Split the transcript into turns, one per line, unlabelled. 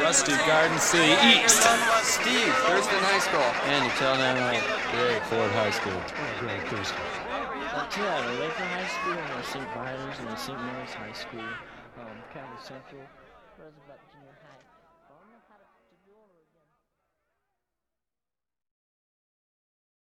Rusty, Garden City East.
Steve, Thurston High School.
Andy, tell them
Greg, Ford High School.
Greg, Thurston.
Lakeland High School, and St. Byron's, and St. Mary's High School, Catholic Central, Roosevelt Junior High.